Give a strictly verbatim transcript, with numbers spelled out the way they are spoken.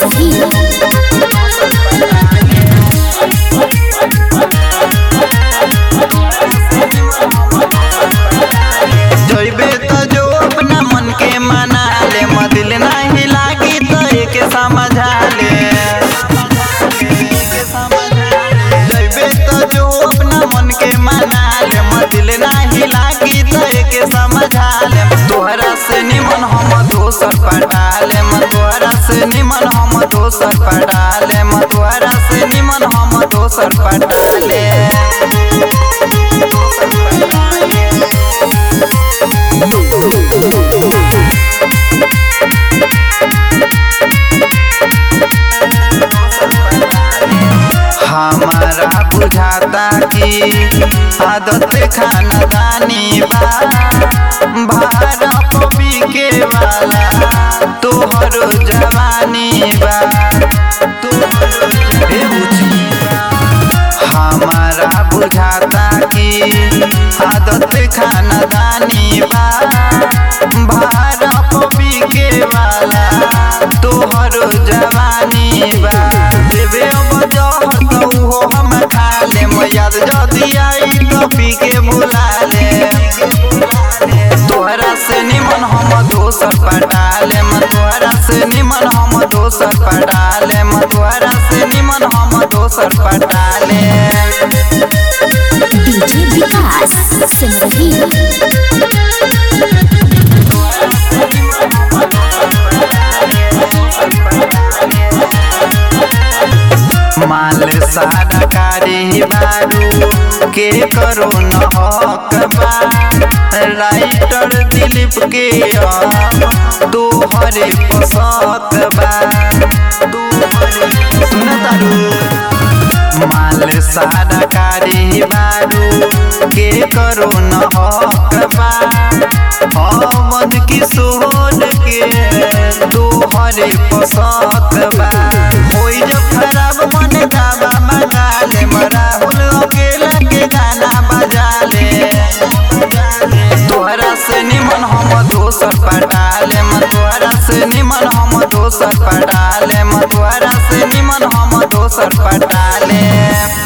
जइबे तो जो अपना मन के मना ले, दिल नहीं लागी तो एक समझा ले। जइबे तो जो अपना मन के मना ले, दिल नहीं लागी तो एक समझा ले। तोहरा से निमन हम दोसर पटा ले, तोहरा से निमन हम दोसर पटा ले, तोहरा से निमन हम दोसर पटा ले। हमारा बुझाता कि आदत खानदानी बा, भारा पपी के वाला तोहर जवानी बा। हमारा बुझाता कि आदत खानदानी बा, भारा पपी के वाला तोहर जवानी बा। देवे हो हम खा ले, याद जदी आई तो पी के बुला ले। तोहरा से निमन हम दोसर पटा ले, तोहरा से निमन हम दोसर पटा ले, तोहरा से निमन हम दोसर पटा ले। डीजे विकास सिमरही माल सारा कारी बारू के करो न हक बा। राइटर दिलीप के तोहरे पसंद बा। माल सारा कारी बारू के करो न हक बा। अमन किशोर के तोहरे पसंद बा। होई जब खराब मन गावा मंगा ले, राहुल अकेला के गाना बजा ले। तोहरा से निमन हम दोसर पटा ले, तोहरा से निमन हम दोसर पटा ले, तोहरा से निमन हम दोसर पटा ले।